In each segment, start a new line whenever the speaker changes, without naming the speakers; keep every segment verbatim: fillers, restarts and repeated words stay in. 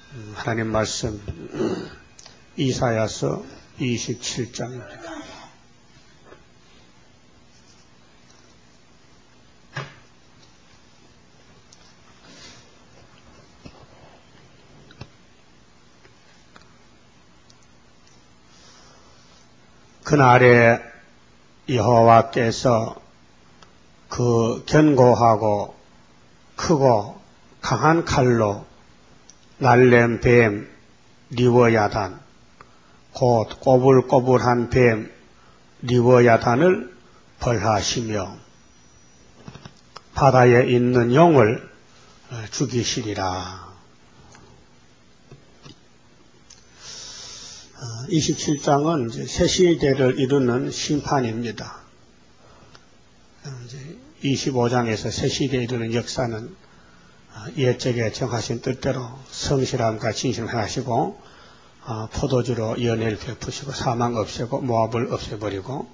하나님 말씀 이사야서 이십칠 장입니다. 그날에 여호와께서 그 견고하고 크고 강한 칼로 날렘 뱀 리워야단, 곧 꼬불꼬불한 뱀 리워야단을 벌하시며 바다에 있는 용을 죽이시리라. 이십칠 장은 이제 새 시대를 이루는 심판입니다. 이제 이십오 장에서 새 시대에 이르는 역사는 옛적에 정하신 뜻대로 성실함과 진실을 행하시고 포도주로 연애를 베푸시고 사망 없애고 모압을 없애버리고,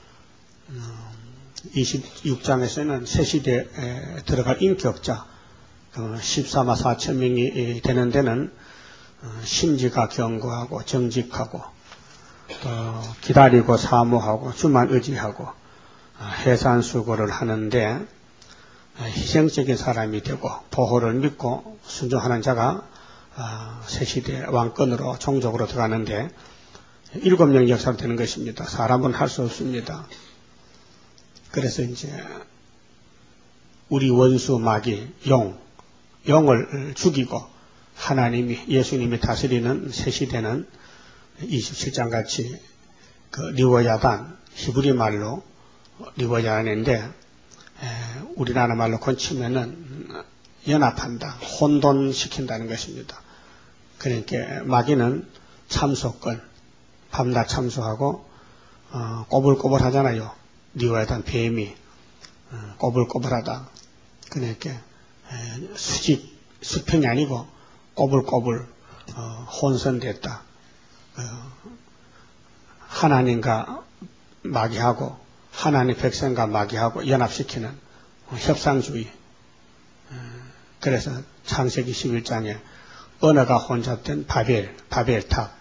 이십육 장에서는 새 시대에 들어갈 인격자 십사만 사천 명이 되는 데는 심지가 견고하고 정직하고 또 기다리고 사모하고 주만 의지하고 해산수고를 하는데 희생적인 사람이 되고 보호를 믿고 순종하는 자가 새시대 왕권으로 종족으로 들어가는데 일곱 명 역사로 되는 것입니다. 사람은 할 수 없습니다. 그래서 이제 우리 원수 마귀 용, 용을 죽이고 하나님이 예수님이 다스리는 새시대는 이십칠 장 같이 그 리워야단, 히브리 말로 리워야단인데 우리나라 말로 건치면은 연합한다, 혼돈시킨다는 것입니다. 그러니까 마귀는 참소권, 밤낮 참소하고 어, 꼬불꼬불 하잖아요. 리워야단 뱀이 어, 꼬불꼬불하다. 그러니까 에, 수직, 수평이 아니고 꼬불꼬불 어, 혼선됐다. 어, 하나님과 마귀하고 하나님 백성과 마귀하고 연합시키는 어, 협상주의. 어, 그래서 창세기 십일 장에 언어가 혼잡된 바벨, 바벨탑.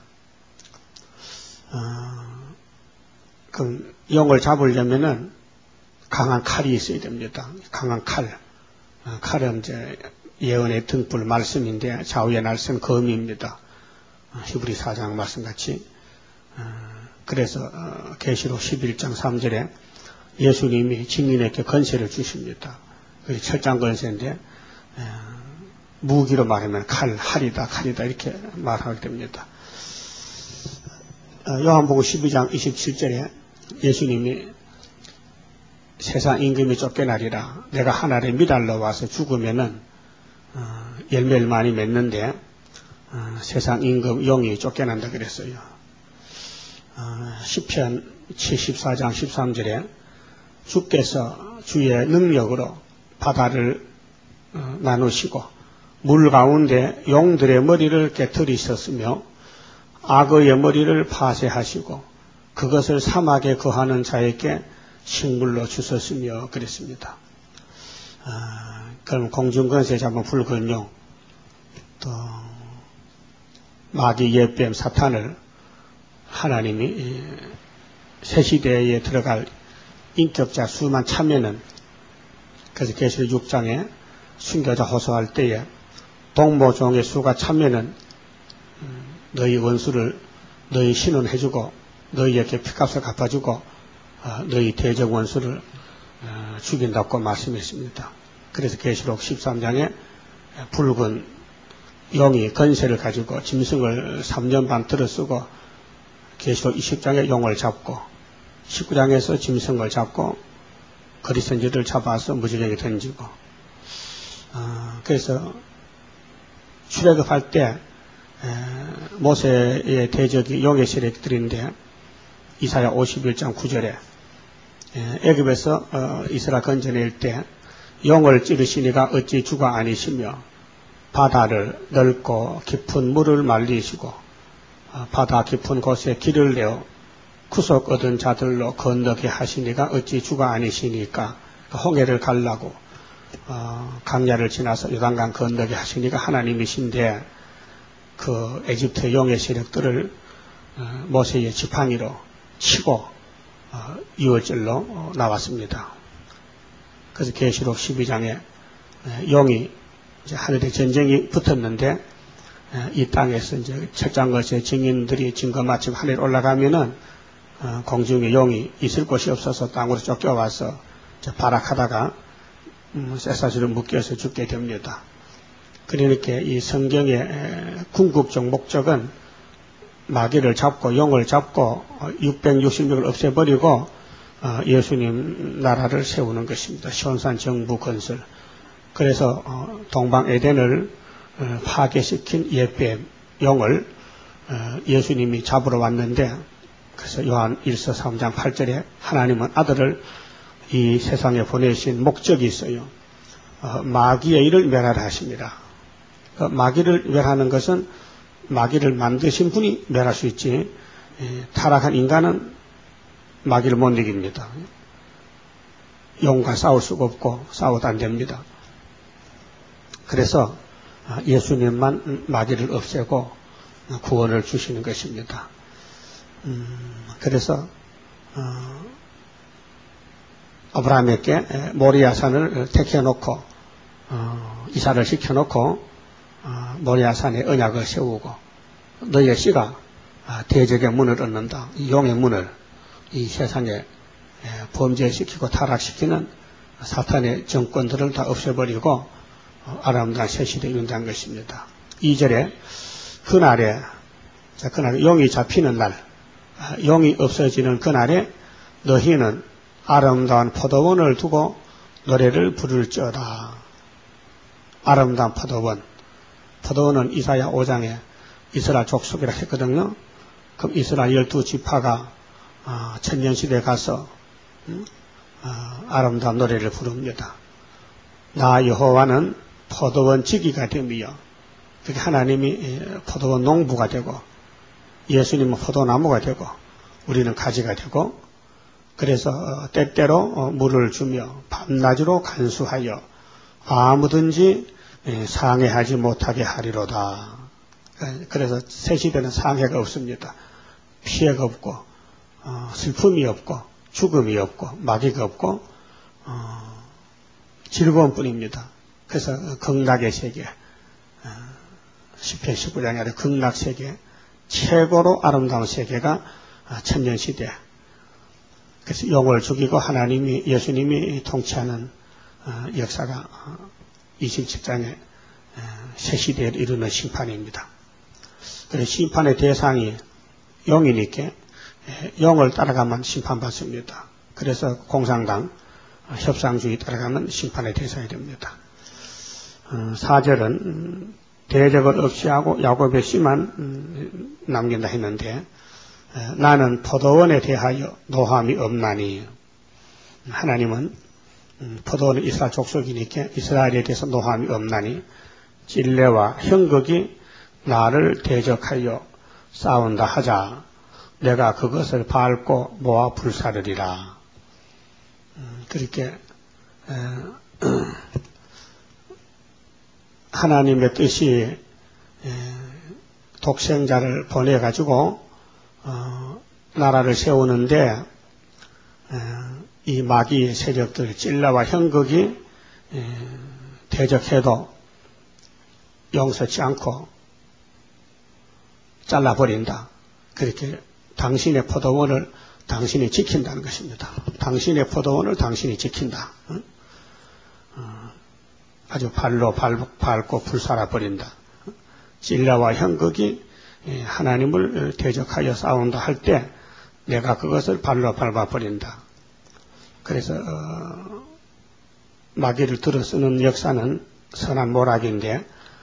어, 그럼 영을 잡으려면은 강한 칼이 있어야 됩니다. 강한 칼. 어, 칼은 이제 예언의 등불 말씀인데 좌우의 날선 검입니다. 어, 히브리 사 장 말씀같이. 어, 그래서 어, 계시록 십일 장 삼 절에 예수님이 증인에게 건세를 주십니다. 그게 철장 건세인데 어, 무기로 말하면 칼, 활이다, 칼이다 이렇게 말하게 됩니다. 어, 요한복음 십이 장 이십칠 절에 예수님이 세상 임금이 쫓겨나리라. 내가 하늘에 미달러 와서 죽으면은 어, 열매를 많이 맺는데 어, 세상 임금 용이 쫓겨난다 그랬어요. 어, 시편 칠십사 장 십삼 절에 주께서 주의 능력으로 바다를 어, 나누시고 물 가운데 용들의 머리를 깨뜨리셨으며 악어의 머리를 파쇄하시고 그것을 사막에 거하는 자에게 식물로 주셨으며 그랬습니다. 아, 그럼 공중권세 잡은 붉은 용, 또 마귀 옛뱀 사탄을 하나님이 새 시대에 들어갈 인격자 수만 참여는, 그래서 계시록 육 장에 순교자 호소할 때에 동모종의 수가 참여는 너희 원수를 너희 신은 해주고 너희에게 피값을 갚아주고 어, 너희 대적 원수를 어, 죽인다고 말씀했습니다. 그래서 계시록 십삼 장에 붉은 용이 건세를 가지고 짐승을 삼 년 반 들어쓰고 계시록 이십 장에 용을 잡고 십구 장에서 짐승을 잡고 거리선지를 잡아서 무지개에 던지고 어, 그래서 출애굽할 때 에, 모세의 대적이 용의 세력들인데 이사야 오십일 장 구 절에 에, 애굽에서 어, 이스라엘 건져낼 때 용을 찌르시니가 어찌 주가 아니시며 바다를 넓고 깊은 물을 말리시고 어, 바다 깊은 곳에 길을 내어 구속 얻은 자들로 건너게 하시니가 어찌 주가 아니시니까 홍해를 갈라고 어, 강야를 지나서 요단강 건너게 하시니가 하나님이신데 그 에집트의 용의 세력들을 모세의 지팡이로 치고 이을 절로 나왔습니다. 그래서 계시록 십이 장에 용이 이제 하늘에 전쟁이 붙었는데 이 땅에서 이제 철장 것의 증인들이 증거 마치고 하늘에 올라가면은 공중에 용이 있을 곳이 없어서 땅으로 쫓겨와서 발악하다가 쇠사슬을 묶여서 죽게 됩니다. 그러니까 이 성경의 궁극적 목적은 마귀를 잡고 용을 잡고 육백육십 명을 없애버리고 예수님 나라를 세우는 것입니다. 시온산 정부 건설. 그래서 동방 에덴을 파괴시킨 옛뱀 용을 예수님이 잡으러 왔는데, 그래서 요한 일서 삼 장 팔 절에 하나님은 아들을 이 세상에 보내신 목적이 있어요. 마귀의 일을 멸하라 하십니다. 마귀를 멸하는 것은 마귀를 만드신 분이 멸할 수 있지, 타락한 인간은 마귀를 못 이깁니다. 용과 싸울 수가 없고 싸워도 안 됩니다. 그래서 예수님만 마귀를 없애고 구원을 주시는 것입니다. 음, 그래서 어, 아브라함에게 모리아산을 택해놓고 어, 이사를 시켜놓고 어, 모리아산에 언약을 세우고 너희의 씨가 대적의 문을 얻는다. 이 용의 문을 이 세상에 범죄시키고 타락시키는 사탄의 정권들을 다 없애버리고 아름다운 새 시대에 이룬다는 것입니다. 이 절에 그날에, 자, 그날 용이 잡히는 날, 용이 없어지는 그날에 너희는 아름다운 포도원을 두고 노래를 부를지어다. 아름다운 포도원. 포도원은 이사야 오 장에 이스라엘 족속이라 했거든요. 그럼 이스라엘 열두 지파가 어, 천년시대에 가서 음? 어, 아름다운 노래를 부릅니다. 나 여호와는 포도원 지기가 되며, 그렇게 하나님이 포도원 농부가 되고 예수님은 포도나무가 되고 우리는 가지가 되고, 그래서 때때로 물을 주며 밤낮으로 간수하여 아무든지 상해하지 못하게 하리로다. 그래서 새 시대는 상해가 없습니다. 피해가 없고 슬픔이 없고 죽음이 없고 마귀가 없고 어, 즐거운 뿐입니다. 그래서 극락의 세계, 시편 십구 장에 아래 극락 세계, 최고로 아름다운 세계가 천년시대. 그래서 용을 죽이고 하나님이, 예수님이 통치하는 역사가 이십칠 장에 새 시대를 이루는 심판입니다. 그래서 심판의 대상이 용이니까 용을 따라가면 심판받습니다. 그래서 공산당, 협상주의 따라가면 심판의 대상이 됩니다. 사 절은 대적을 없이 하고 야곱의 씨만 남긴다 했는데, 나는 포도원에 대하여 노함이 없나니, 하나님은 포도원은 이스라엘 족속이니까 이스라엘에 대해서 노함이 없나니 찔레와 형극이 나를 대적하여 싸운다 하자 내가 그것을 밟고 모아 불사르리라. 그렇게 하나님의 뜻이 독생자를 보내가지고 나라를 세우는데, 이 마귀 세력들 찔라와 형극이 대적해도 용서치 않고 잘라버린다. 그렇게 당신의 포도원을 당신이 지킨다는 것입니다. 당신의 포도원을 당신이 지킨다. 아주 발로 밟고 불살아버린다. 찔라와 형극이 하나님을 대적하여 싸운다 할 때 내가 그것을 발로 밟아버린다. 그래서 어, 마귀를 들어 쓰는 역사는 선한 모락인데,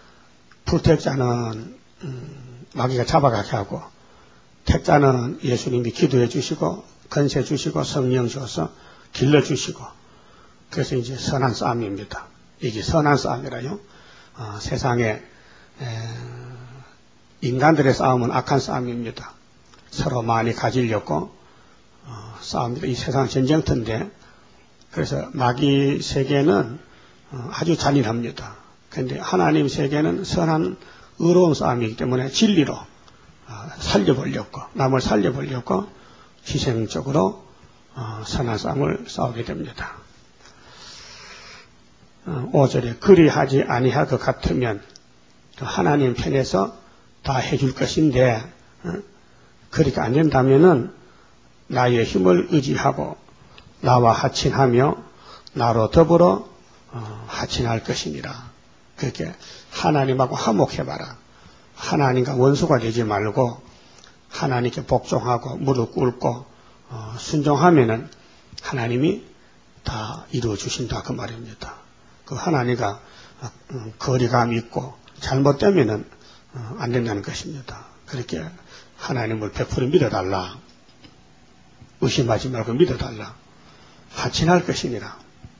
불택자는 음, 마귀가 잡아가게 하고, 택자는 예수님이 기도해 주시고 건세 주시고 성령 줘서 길러주시고, 그래서 이제 선한 싸움입니다. 이게 선한 싸움이라요. 어, 세상에 에, 인간들의 싸움은 악한 싸움입니다. 서로 많이 가지려고 어, 싸웁니다. 이 세상 전쟁터인데, 그래서 마귀 세계는 어, 아주 잔인합니다. 그런데 하나님 세계는 선한 의로운 싸움이기 때문에 진리로 살려보려고, 남을 살려보려고 희생적으로 선한 싸움을 싸우게 됩니다. 오 절에 그리하지 아니할 것 같으면 하나님 편에서 다 해줄 것인데, 그렇게 안 된다면은 나의 힘을 의지하고 나와 하친하며 나로 더불어 하친할 것이니라. 그렇게 하나님하고 화목해봐라. 하나님과 원수가 되지 말고 하나님께 복종하고 무릎 꿇고 순종하면은 하나님이 다 이루어 주신다, 그 말입니다. 그 하나님과 거리감이 있고 잘못되면은 안 된다는 것입니다. 그렇게 하나님을 백 퍼센트 믿어달라. 의심하지 말고 믿어달라. 하친할 것이니라.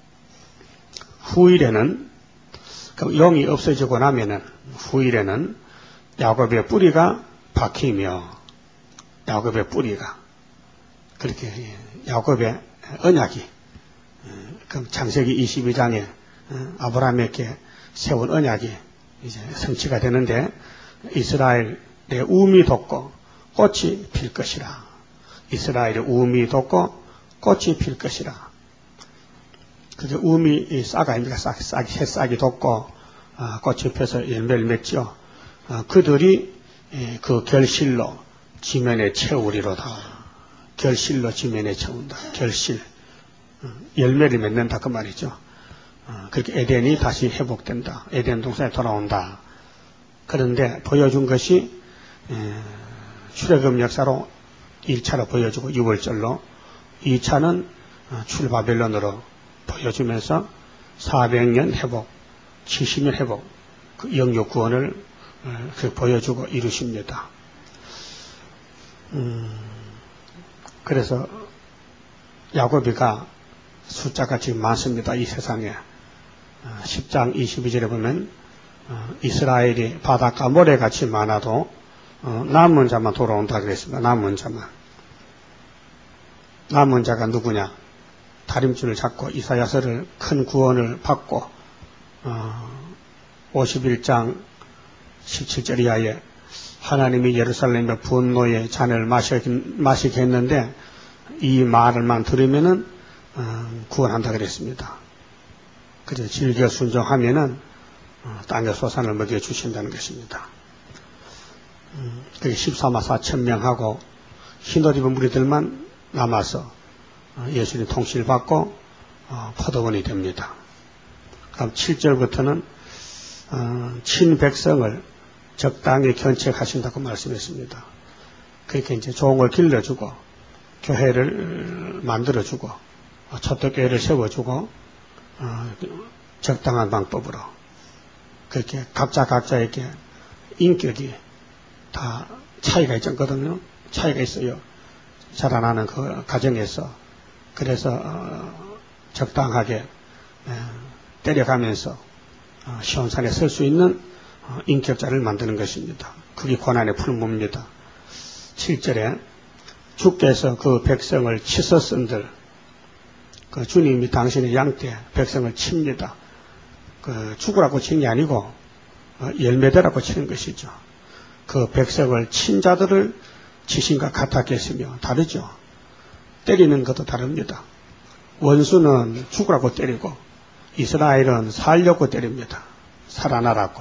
후일에는, 영이 없어지고 나면은 후일에는 야곱의 뿌리가 박히며, 야곱의 뿌리가, 그렇게 야곱의 언약이, 그럼 창세기 이십이 장에 아브라함에게 세운 언약이 이제 성취가 되는데, 이스라엘의 우음이 돋고 꽃이 필 것이라. 이스라엘의 우음이 돋고 꽃이 필 것이라. 그게 우음이 싹 아닙니까? 싹, 싹, 새싹이 돋고 아, 꽃이 펴서 열매를 맺죠. 아, 그들이 에, 그 결실로 지면에 채우리로다. 결실로 지면에 채운다. 결실. 음, 열매를 맺는다, 그 말이죠. 어, 그렇게 에덴이 다시 회복된다. 에덴 동산에 돌아온다. 그런데 보여준 것이 에, 출애굽 역사로 일 차로 보여주고 유월절로, 이 차는 어, 출바벨론으로 보여주면서 사백 년 회복, 칠십 년 회복, 그 영육 구원을 어, 그 보여주고 이루십니다. 음, 그래서 야곱이가 숫자가 지금 많습니다. 이 세상에. 어, 십 장 이십이 절에 보면 어, 이스라엘이 바닷가 모래같이 많아도 어, 남은 자만 돌아온다 그랬습니다. 남은 자만. 남은 자가 누구냐? 다림줄을 잡고 이사야서를 큰 구원을 받고 어, 오십일 장 십칠 절 이하에 하나님이 예루살렘의 분노의 잔을 마시게, 마시게 했는데 이 말을만 들으면은 어, 구원한다 그랬습니다. 그래서 즐겨 순종하면은 어, 땅의 소산을 먹여주신다는 것입니다. 음, 그게 십사만 사천 명하고 흰옷 입은 무리들만 남아서 어, 예수님 통치를 받고 어, 포도원이 됩니다. 그럼 칠 절부터는 어, 친백성을 적당히 견책하신다고 말씀했습니다. 그렇게 이제 종을 길러주고 교회를 만들어주고 어, 초대교회를 세워주고 어, 적당한 방법으로 그렇게 각자 각자에게 인격이 다 차이가 있거든요. 차이가 있어요. 자라나는 그 가정에서. 그래서 어, 적당하게 에, 때려가면서 어, 시온산에 설 수 있는 어, 인격자를 만드는 것입니다. 그게 고난의 풀무입니다. 칠 절에 주께서 그 백성을 치서쓴들, 그 주님이 당신의 양떼 백성을 칩니다. 그 죽으라고 치는 게 아니고 어, 열매되라고 치는 것이죠. 그 백성을 친 자들을 치신과 같았겠으며 다르죠. 때리는 것도 다릅니다. 원수는 죽으라고 때리고 이스라엘은 살려고 때립니다. 살아나라고.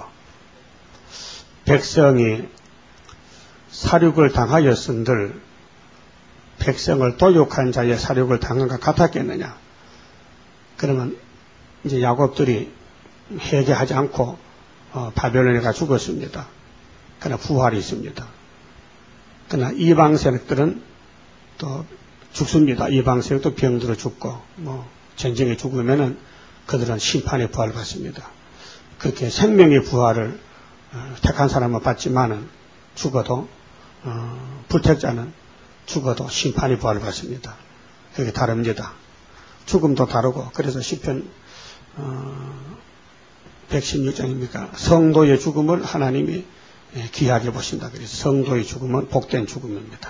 백성이 사륙을 당하였은들 백성을 도륙한 자의 사륙을 당한 것 같았겠느냐. 그러면 이제 야곱들이 회개하지 않고 어, 바벨론에 가 죽었습니다. 그러나 부활이 있습니다. 그러나 이방 세력들은 또 죽습니다. 이방 세력도 병들어 죽고 뭐 전쟁에 죽으면은 그들은 심판의 부활을 받습니다. 그렇게 생명의 부활을 어, 택한 사람은 받지만은 죽어도 어, 불택자는 죽어도 심판의 부활을 받습니다. 그게 다릅니다. 죽음도 다르고 그래서 시편 어, 백십육 장입니까? 성도의 죽음을 하나님이 귀하게 보신다. 그래서 성도의 죽음은 복된 죽음입니다.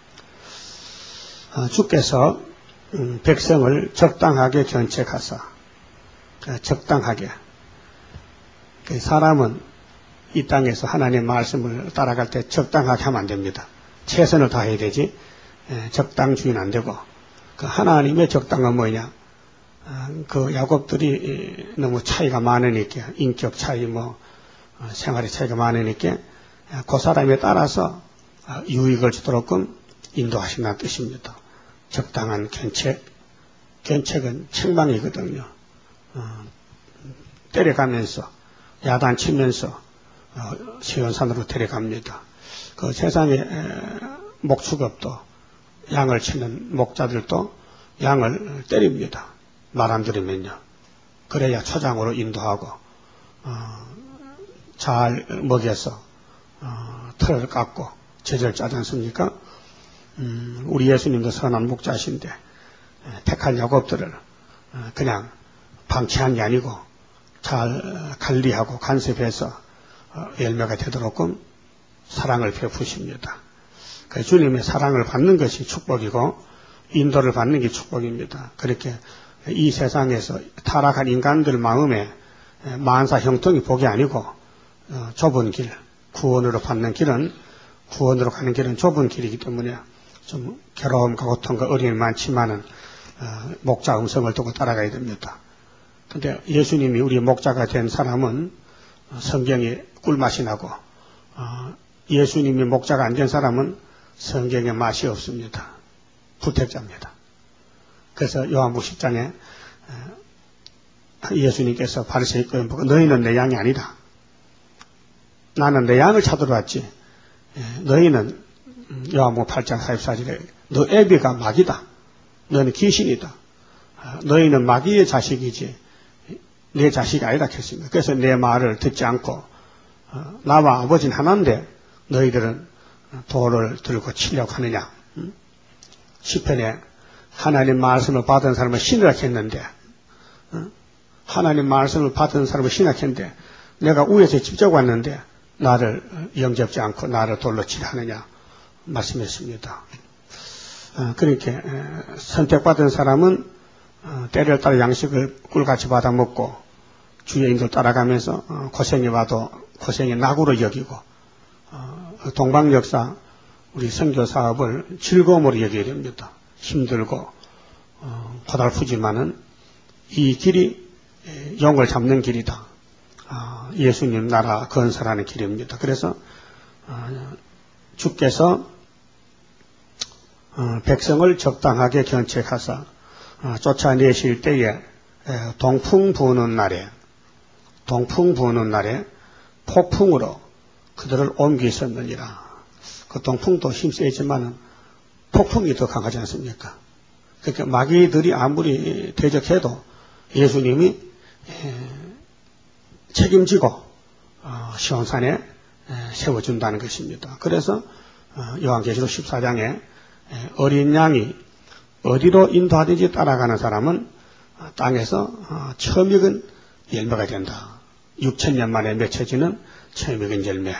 어, 주께서 음, 백성을 적당하게 견책하사 적당하게. 사람은 이 땅에서 하나님의 말씀을 따라갈 때 적당하게 하면 안 됩니다. 최선을 다해야 되지 적당주의는 안 되고, 그 하나님의 적당한 뭐냐, 그 야곱들이 너무 차이가 많으니까, 인격 차이 뭐 생활의 차이가 많으니까 그 사람에 따라서 유익을 주도록끔 인도하신다는 뜻입니다. 적당한 견책, 견책은 책망이거든요. 어, 때려가면서 야단치면서 어, 시온산으로 데려갑니다. 그 세상에 목축업도 양을 치는 목자들도 양을 때립니다. 말 안 들으면요. 그래야 초장으로 인도하고 어, 잘 먹여서 어, 털을 깎고 제절 짜지 않습니까? 음, 우리 예수님도 선한 목자신데 택한 야곱들을 그냥 방치한 게 아니고 잘 관리하고 간섭해서 열매가 되도록끔 사랑을 베푸십니다. 그 주님의 사랑을 받는 것이 축복이고 인도를 받는 게 축복입니다. 그렇게 이 세상에서 타락한 인간들 마음에 만사 형통이 복이 아니고 좁은 길, 구원으로 받는 길은, 구원으로 가는 길은 좁은 길이기 때문에 좀 괴로움과 고통과 어려움이 많지만은 어, 목자 음성을 듣고 따라가야 됩니다. 그런데 예수님이 우리 목자가 된 사람은 성경에 꿀맛이 나고 어, 예수님이 목자가 안 된 사람은 성경에 맛이 없습니다. 부택자입니다. 그래서 요한복음 십 장에 어, 예수님께서 바리새인과 보고 너희는 내 양이 아니다. 나는 내 양을 찾으러 왔지. 예, 너희는 요한복음 팔 장 사십사 절에 너 애비가 마귀다. 너는 귀신이다. 너희는 마귀의 자식이지 내 자식이 아니다 했습니다. 그래서 내 말을 듣지 않고 나와 아버지는 하나인데 너희들은 돌을 들고 치려고 하느냐. 시편에 하나님 말씀을 받은 사람은 신이라 했는데 하나님 말씀을 받은 사람은 신이라 했는데 내가 위에서 직접 왔는데 나를 영접지 않고 나를 돌로 치려 하느냐 말씀했습니다. 어, 그렇게 선택받은 사람은 어, 때를 따라 양식을 꿀같이 받아 먹고 주의 인도를 따라가면서 어, 고생이 와도 고생이 낙으로 여기고 어, 동방 역사 우리 선교 사업을 즐거움으로 여겨야 됩니다. 힘들고 어, 고달프지만은 이 길이 영을 잡는 길이다. 어, 예수님 나라 건설하는 길입니다. 그래서 어, 주께서 어, 백성을 적당하게 견책하사 어, 쫓아내실 때에 에, 동풍 부는 날에 동풍 부는 날에 폭풍으로 그들을 옮기셨느니라. 그 동풍도 힘세지만 폭풍이 더 강하지 않습니까? 그러니까 마귀들이 아무리 대적해도 예수님이 에, 책임지고 어, 시온산에 에, 세워준다는 것입니다. 그래서 어, 요한계시록 십사 장에 어린 양이 어디로 인도하든지 따라가는 사람은 땅에서 처음 익은 열매가 된다. 육천 년 만에 맺혀지는 처음 익은 열매.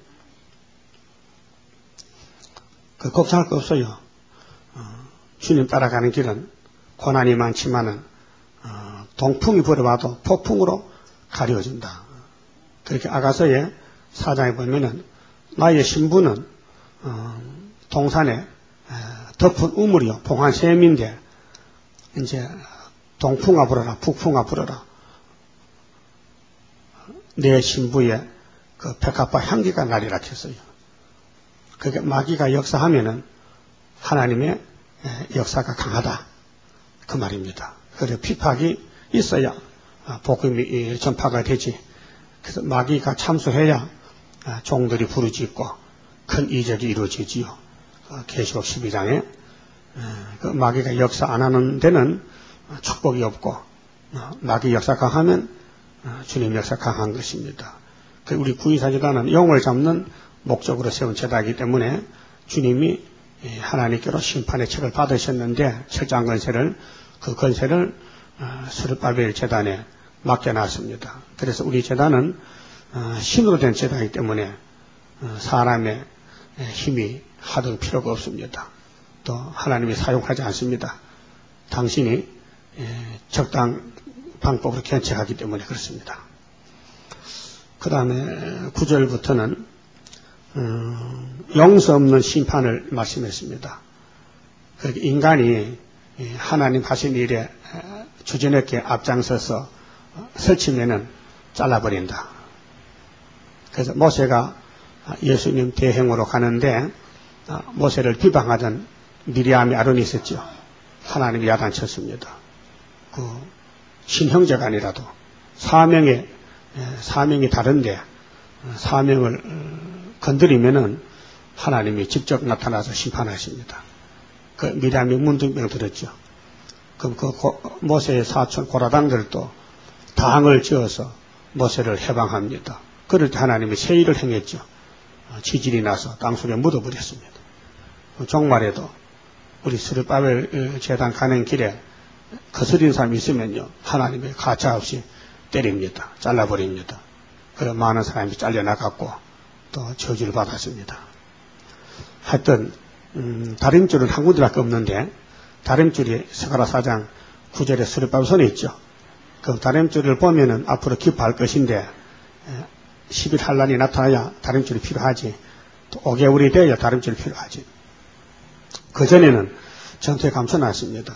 그 걱정할 거 없어요. 주님 따라가는 길은 고난이 많지만은 동풍이 불어와도 폭풍으로 가려진다. 그렇게 아가서의 사 장에 보면은 나의 신부는 동산에 덮은 우물이요. 봉한 샘인데 이제 동풍아 불어라 북풍아 불어라 내 신부의 그 백합화 향기가 나리라 했어요. 그게 마귀가 역사하면은 하나님의 역사가 강하다 그 말입니다. 그래서 피팍이 있어야 복음이 전파가 되지. 그래서 마귀가 참수해야 종들이 부르짖고 큰 이적이 이루어지지요. 계시록 십이 장에 그 마귀가 역사 안 하는 데는 축복이 없고 마귀 역사 강하면 주님 역사 강한 것입니다. 우리 구이사제단은 영을 잡는 목적으로 세운 제단이기 때문에 주님이 하나님께로 심판의 책을 받으셨는데 철저한 건세를 그 건세를 스룹바벨 제단에 맡겨놨습니다. 그래서 우리 제단은 신으로 된 제단이기 때문에 사람의 힘이 하등 필요가 없습니다. 또 하나님이 사용하지 않습니다. 당신이 적당 방법으로 견책하기 때문에 그렇습니다. 그 다음에 구 절부터는 음, 용서 없는 심판을 말씀했습니다. 그러니까 인간이 하나님 하신 일에 주저넘게 앞장서서 설치면은 잘라버린다. 그래서 모세가 예수님 대행으로 가는데 모세를 비방하던 미리암이 아론이 있었죠. 하나님이 야단쳤습니다. 그 신형제가 아니라도 사명에 사명이 다른데 사명을 건드리면은 하나님이 직접 나타나서 심판하십니다. 그 미리암이 문득명 들었죠. 그럼 그 모세의 사촌 고라당들도 당을 지어서 모세를 해방합니다. 그럴 때 하나님이 세일을 행했죠. 지진이 나서 땅속에 묻어버렸습니다. 종말에도 우리 스룹바벨 재단 가는 길에 거스린 사람이 있으면요, 하나님이 가차없이 때립니다. 잘라버립니다. 그래 많은 사람이 잘려나갔고 또 저주를 받았습니다. 하여튼 음, 다림줄은 한 군데밖에 없는데 다림줄이 스가랴 사 장 구 절에 스룹바벨 손에 있죠. 그 다림줄을 보면은 앞으로 기뻐할 것인데 십 일 환란이 나타나야 다림줄이 필요하지. 또 오 개월이 돼야 다림줄이 필요하지. 그 전에는 전투에 감춰놨습니다.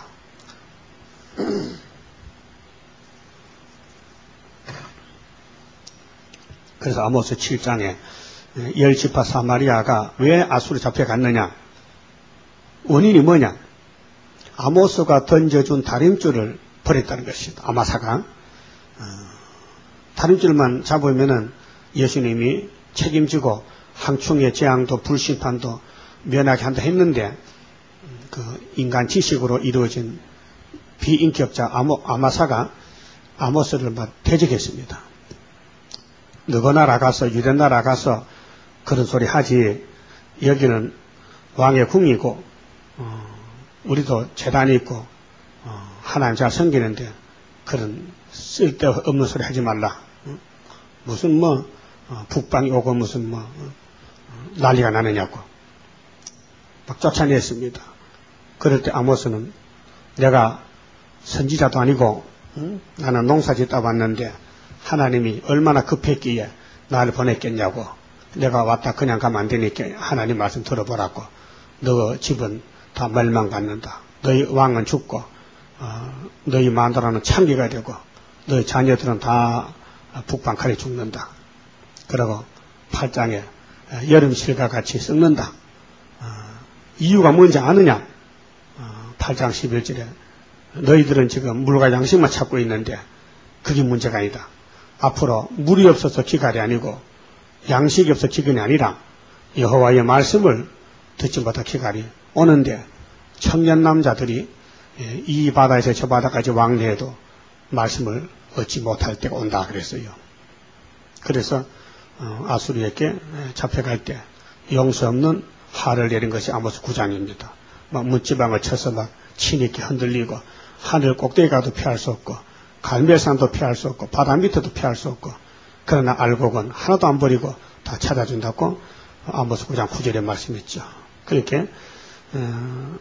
그래서 아모스 칠 장에 열 지파 사마리아가 왜 아수르에 잡혀갔느냐? 원인이 뭐냐? 아모스가 던져준 다림줄을 버렸다는 것입니다. 아마사가. 어, 다림줄만 잡으면은 예수님이 책임지고 항충의 재앙도 불심판도 면하게 한다 했는데 그 인간 지식으로 이루어진 비인격자 아모, 아마사가 아모스를 막 대적했습니다. 너거 나라 가서 유대 나라 가서 그런 소리 하지. 여기는 왕의 궁이고 어, 우리도 재단이 있고 어, 하나님 잘 섬기는데 그런 쓸데없는 소리 하지 말라. 어? 무슨 뭐 어, 북방이 오고 무슨 뭐 어, 난리가 나느냐고 막 쫓아냈습니다. 그럴 때 아모스는 내가 선지자도 아니고 응? 나는 농사 짓다 왔는데 하나님이 얼마나 급했기에 나를 보냈겠냐고. 내가 왔다 그냥 가면 안 되니까 하나님 말씀 들어보라고. 너 집은 다 멸망받는다. 너희 왕은 죽고 어, 너희 마누라는 창기가 되고 너희 자녀들은 다 북방 칼에 죽는다. 그리고 팔 장에 여름실과 같이 썩는다. 어, 이유가 뭔지 아느냐? 어, 팔 장 십일 절에 너희들은 지금 물과 양식만 찾고 있는데 그게 문제가 아니다. 앞으로 물이 없어서 기갈이 아니고 양식이 없어서 기근이 아니라 여호와의 말씀을 듣지 못한 기갈이 오는데 청년 남자들이 이 바다에서 저 바다까지 왕래해도 말씀을 얻지 못할 때가 온다 그랬어요. 그래서 아수르에게 잡혀갈 때 용서 없는 화를 내린 것이 아모스 구 장입니다. 막 문지방을 쳐서 막 치니께 흔들리고 하늘 꼭대기 가도 피할 수 없고 갈멜산도 피할 수 없고 바다 밑에도 피할 수 없고 그러나 알곡은 하나도 안 버리고 다 찾아준다고 아모스 구 장 구 절에 말씀했죠. 그렇게 어,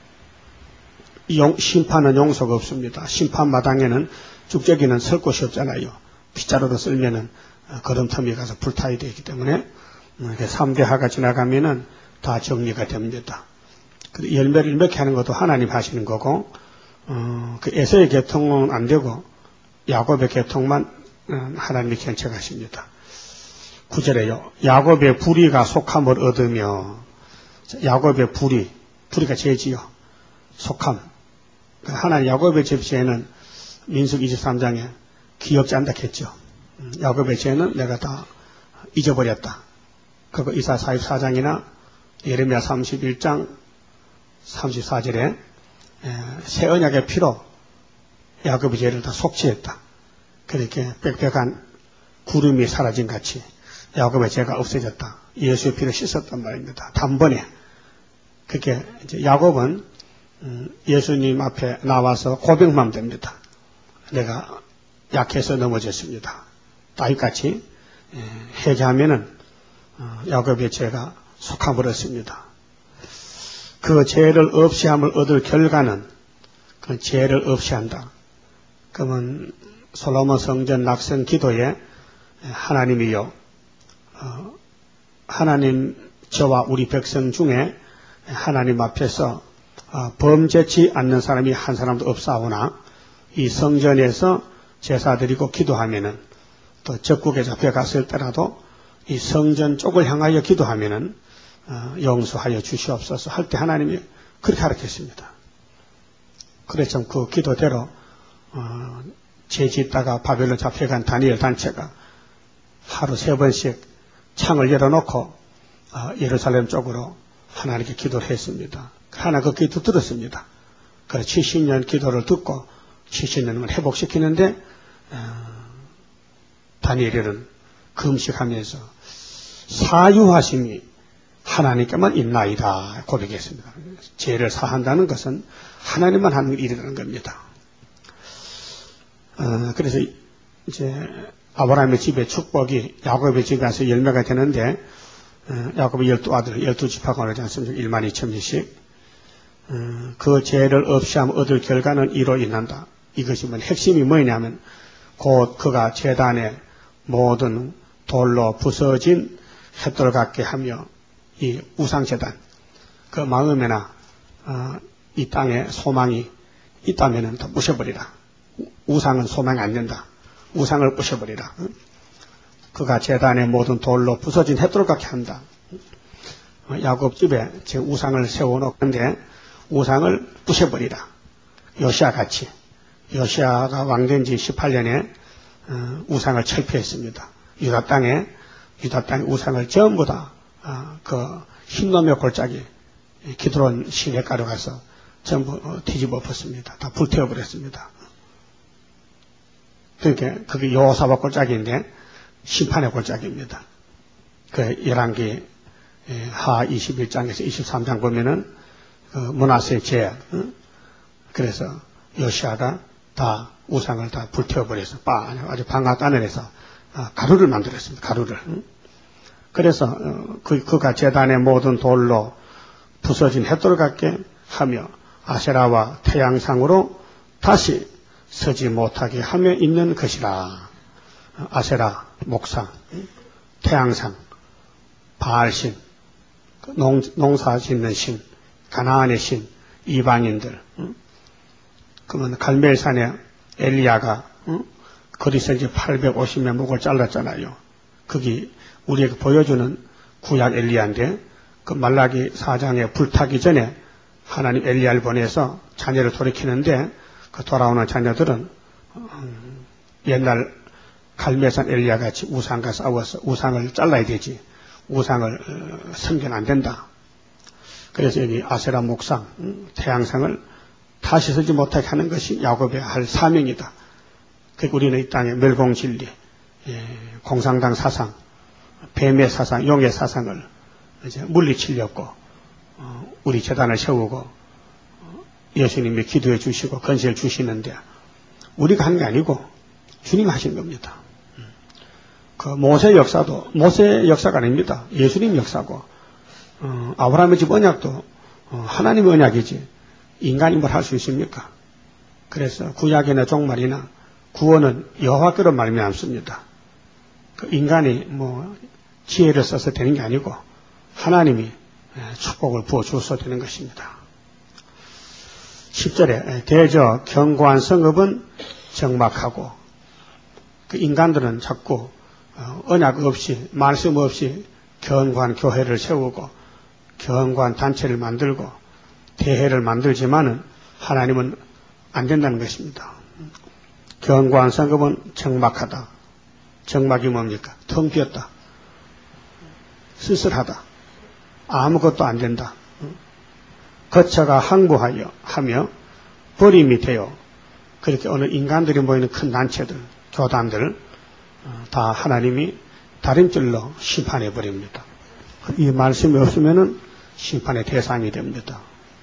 용, 심판은 용서가 없습니다. 심판마당에는 쭉저기는 설 곳이 없잖아요. 빗자루로 쓸면은 걸음터미에 가서 불타야 되기 때문에 삼 대 하가 지나가면은 다 정리가 됩니다. 열매를 맺게 하는 것도 하나님 하시는 거고 어, 그 에서의 계통은 안 되고 야곱의 계통만 하나님이 견책하십니다. 구 절에요. 야곱의 불의가 속함을 얻으며 야곱의 불의, 불의가 죄지요. 속함. 하나님 야곱의 죄는 민수기 이십삼 장에 기억지 않다 했죠. 야곱의 죄는 내가 다 잊어버렸다. 그거 이사 사십사 장이나 예레미야 삼십일 장 삼십사 절에 새 언약의 피로 야곱의 죄를 다 속죄했다. 그렇게 빽빽한 구름이 사라진 같이 야곱의 죄가 없어졌다. 예수의 피로 씻었단 말입니다. 단번에. 그렇게 이제 야곱은 예수님 앞에 나와서 고백만 됩니다. 내가 약해서 넘어졌습니다. 다윗같이 회개하면은 야곱의 죄가 속아버렸습니다. 그 죄를 없이함을 얻을 결과는 그 죄를 없이한다. 그러면 솔로몬 성전 낙성 기도에 하나님이여, 어, 하나님 저와 우리 백성 중에 하나님 앞에서 어, 범죄치 않는 사람이 한 사람도 없사오나 이 성전에서 제사 드리고 기도하면은 또 적국에 잡혀갔을 때라도 이 성전 쪽을 향하여 기도하면은 어, 용서하여 주시옵소서 할 때 하나님이 그렇게 가르쳤습니다. 그래서 그 기도대로 어, 죄 짓다가 바벨론 잡혀간 다니엘 단체가 하루 세 번씩 창을 열어놓고 어, 예루살렘 쪽으로 하나님께 기도를 했습니다. 하나 그 기도 들었습니다. 그 칠십 년 기도를 듣고 칠십 년을 회복시키는데 어, 다니엘은 금식하면서 사유하심이 하나님께만 있나이다 고백했습니다. 죄를 사한다는 것은 하나님만 하는 일이라는 겁니다. 어, 그래서 이제 아브라함의 집에 축복이 야곱의 집에 가서 열매가 되는데 어, 야곱의 열두 아들 열두 지파가 오르지 않습니까? 일만 이천 명씩 어, 그 죄를 없이 하면 얻을 결과는 이로 인한다. 이것이 뭐 핵심이 뭐냐면 곧 그가 제단에 모든 돌로 부서진 횃돌 같게 하며 이 우상제단 그 마음에나 어, 이 땅에 소망이 있다면은 다 부셔버리라. 우상은 소망이 안 된다. 우상을 부셔버리라. 그가 제단에 모든 돌로 부서진 횃돌 같게 한다. 야곱 집에 제 우상을 세워놓는데 우상을 부셔버리라. 요시아 같이 요시아가 왕된 지 십팔 년에 어, 우상을 철폐했습니다. 유다 땅에 유다 땅의 우상을 전부 다 그 어, 흰놈의 골짜기 기드론 시내가로 가서 전부 어, 뒤집어 엎었습니다. 다 불태워버렸습니다. 그러니까 그게 여호사밧 골짜기인데 심판의 골짜기입니다. 그 열왕기 하 이십일 장에서 이십삼 장 보면은 그 므낫세의 죄 어? 그래서 요시아가 다 우상을 다 불태워버려서 빠 아주 방앗 안에서 가루를 만들었습니다. 가루를. 그래서 그, 그가 제단의 모든 돌로 부서진 횃돌 같게 하며 아세라와 태양상으로 다시 서지 못하게 하며 있는 것이라. 아세라, 목상, 태양상, 바알신, 농, 농사 짓는 신, 가나안의 신, 이방인들. 그러면 갈멜산에 엘리야가 응? 거기서 이제 팔백오십 명 목을 잘랐잖아요. 그게 우리에게 보여주는 구약 엘리야인데 그 말라기 사 장에 불타기 전에 하나님 엘리야를 보내서 자녀를 돌이키는데 그 돌아오는 자녀들은 음, 옛날 갈멜산 엘리야 같이 우상과 싸워서 우상을 잘라야 되지 우상을 어, 섬기면 안 된다. 그래서 여기 아세라 목상 음, 태양상을 다시 서지 못하게 하는 것이 야곱의 할 사명이다. 그러니까 우리는 이 땅에 멸공진리, 예, 공상당 사상, 뱀의 사상, 용의 사상을 이제 물리치려고 어, 우리 재단을 세우고 어, 예수님이 기도해 주시고 건세를 주시는데 우리가 하는 게 아니고 주님 하신 겁니다. 그 모세 역사도 모세 역사가 아닙니다. 예수님 역사고 어, 아브라함의 집 언약도 어, 하나님의 언약이지 인간이 뭘 할 수 있습니까? 그래서 구약이나 종말이나 구원은 여호와께로 말미암습니다. 그 인간이 뭐 지혜를 써서 되는 게 아니고 하나님이 축복을 부어 주어서 되는 것입니다. 십 절에 대저 견고한 성읍은 적막하고 그 인간들은 자꾸 언약 없이 말씀 없이 견고한 교회를 세우고 견고한 단체를 만들고 대회를 만들지만은 하나님은 안 된다는 것입니다. 견고한 성읍은 적막하다. 적막이 뭡니까? 텅 비었다. 쓸쓸하다. 아무것도 안 된다. 거처가 항부하여 하며 버림이 되어 그렇게 어느 인간들이 모이는 큰 단체들, 교단들 다 하나님이 다림줄로 심판해 버립니다. 이 말씀이 없으면은 심판의 대상이 됩니다.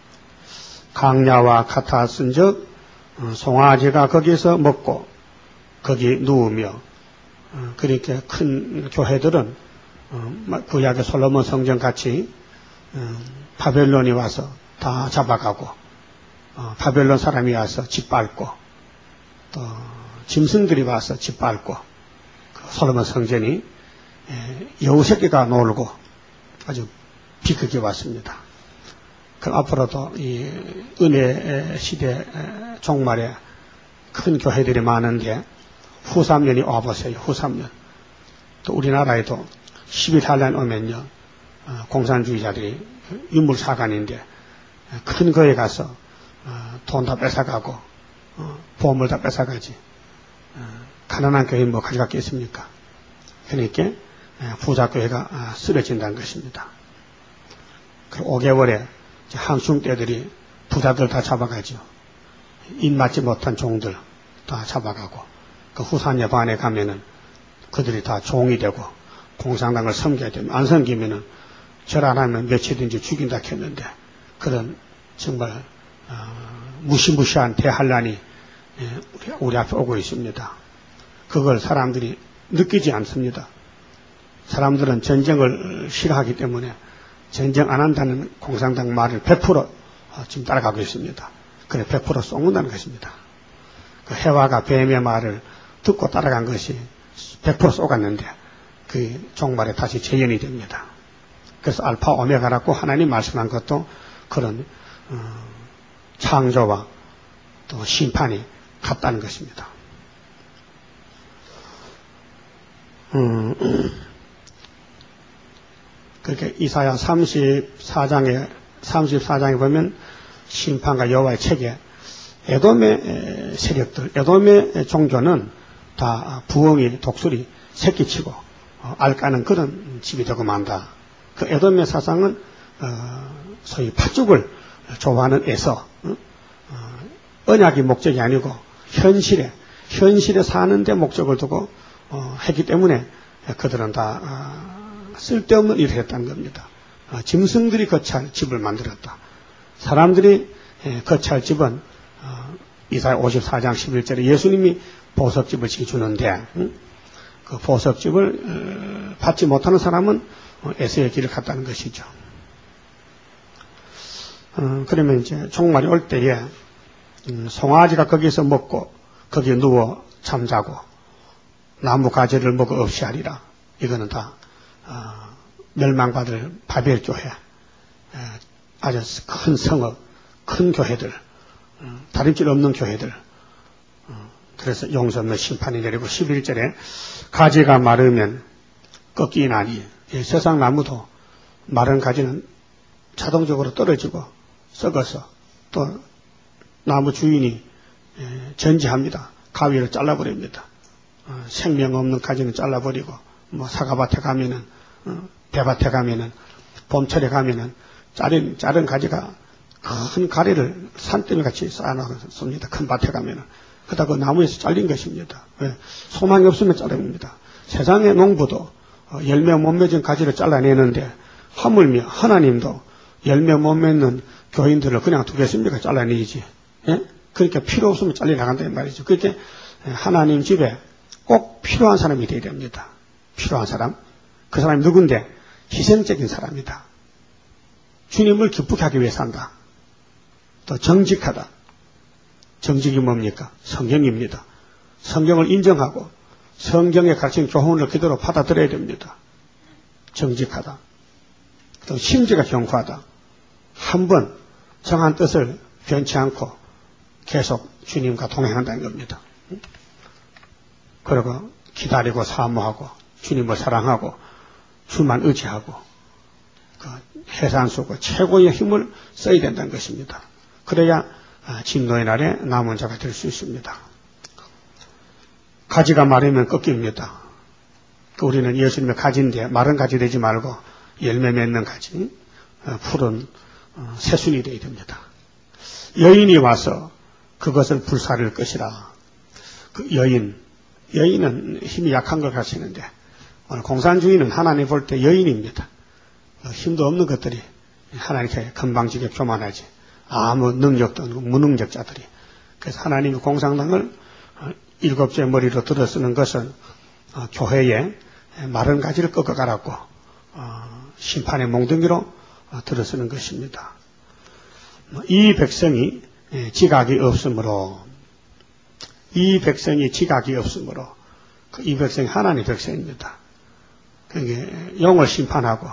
강야와 같았은즉 송아지가 거기서 먹고 거기 누우며 그렇게 큰 교회들은 구약의 솔로몬 성전 같이 바벨론이 와서 다 잡아가고 바벨론 사람이 와서 짓밟고 또 짐승들이 와서 짓밟고 그 솔로몬 성전이 여우 새끼가 놀고 아주 비극이 왔습니다. 그럼 앞으로도 이 은혜 시대 종말에 큰 교회들이 많은데 후 삼 년이 와보세요. 후 삼 년. 또 우리나라에도 십일 한란 오면요, 공산주의자들이 유물사관인데 큰 거에 가서 돈 다 뺏어가고 보험을 다 뺏어가지. 가난한 교회 뭐 가져갔겠습니까? 그러니까 부자교회가 쓰러진다는 것입니다. 그리고 오 개월에 한숭떼들이 부자들 다 잡아가죠. 입맞지 못한 종들 다 잡아가고, 그 후산여 반에 가면은 그들이 다 종이 되고 공산당을 섬겨야 되면, 안 섬기면은 절 안 하면 며칠든지 죽인다 했는데, 그런 정말 어, 무시무시한 대환란이 예, 우리, 우리 앞에 오고 있습니다. 그걸 사람들이 느끼지 않습니다. 사람들은 전쟁을 싫어하기 때문에 전쟁 안 한다는 공산당 말을 백 퍼센트 지금 따라가고 있습니다. 그래 백 퍼센트 쏘는다는 것입니다. 그 해와가 뱀의 말을 듣고 따라간 것이 백 퍼센트 쏘갔는데 그 종말에 다시 재현이 됩니다. 그래서 알파 오메가라고 하나님 말씀한 것도 그런 어, 창조와 또 심판이 같다는 것입니다. 음, 그렇게 이사야 삼십사 장에 삼십사 장에 보면 심판과 여호와의 책에 에돔의 세력들, 에돔의 종교는 다 부엉이, 독수리, 새끼치고 어, 알까는 그런 집이 되고 만다. 그 에돔의 사상은 어, 소위 팥죽을 좋아하는 에서 어? 어, 언약이 목적이 아니고 현실에 현실에 사는데 목적을 두고 어, 했기 때문에 그들은 다 어, 쓸데없는 일을 했다는 겁니다. 어, 짐승들이 거처할 집을 만들었다. 사람들이 예, 거처할 집은 어, 이사야 오십사 장 십일 절에 예수님이 보석집을 지어주는데 응? 그 보석집을 어, 받지 못하는 사람은 어, 에서의 길을 갔다는 것이죠. 어, 그러면 이제 종말이 올 때에 음, 송아지가 거기서 먹고 거기에 누워 잠자고 나무 가지를 먹어 없이 하리라. 이거는 다 어, 멸망받을 바벨 교회, 에, 아주 큰 성읍, 큰 교회들, 어, 다림질 없는 교회들. 어, 그래서 용서 없는 심판이 내리고 십일 절에 가지가 마르면 꺾이나니, 예, 세상 나무도 마른 가지는 자동적으로 떨어지고 썩어서 또 나무 주인이 예, 전지합니다. 가위로 잘라버립니다. 어, 생명 없는 가지는 잘라버리고, 뭐 사과밭에 가면은, 어, 배밭에 가면은, 봄철에 가면은 자른 자른 가지가 큰 가리를 산더미 같이 쌓아놨습니다. 큰 밭에 가면은. 그러다 그 나무에서 잘린 것입니다. 예, 소망이 없으면 자릅니다. 세상의 농부도 어, 열매 못 맺은 가지를 잘라내는데 하물며 하나님도 열매 못 맺는 교인들을 그냥 두겠습니까? 잘라내지. 예? 그러니까 필요 없으면 잘려 나간다 이 말이죠. 그렇게 하나님 집에 꼭 필요한 사람이 되어야 됩니다. 필요한 사람. 그 사람이 누군데? 희생적인 사람이다. 주님을 기쁘게 하기 위해 산다. 또 정직하다. 정직이 뭡니까? 성경입니다. 성경을 인정하고 성경에 가르친 교훈을 그대로 받아들여야 됩니다. 정직하다. 또 심지가 견고하다. 한 번 정한 뜻을 변치 않고 계속 주님과 동행한다는 겁니다. 그리고 기다리고 사모하고 주님을 사랑하고 주만 의지하고 그 해산수고 최고의 힘을 써야 된다는 것입니다. 그래야 진노의 날에 남은 자가 될 수 있습니다. 가지가 마르면 꺾입니다. 우리는 예수님의 가지인데 마른 가지 되지 말고 열매 맺는 가지, 푸른 새순이 되어야 됩니다. 여인이 와서 그것을 불사를 것이라. 그 여인, 여인은 힘이 약한 걸 가르치는데 오늘 공산주의는 하나님 볼 때 여인입니다. 힘도 없는 것들이 하나님께 건방지게 교만하지. 아무 능력도 없는 무능력자들이. 그래서 하나님이 공산당을 일곱째 머리로 들어쓰는 것은 교회에 마른 가지를 꺾어가라고 심판의 몽둥이로 들어쓰는 것입니다. 이 백성이 지각이 없으므로 이 백성이 지각이 없으므로 그 이 백성이 하나님 백성입니다. 그러니까 영을 심판하고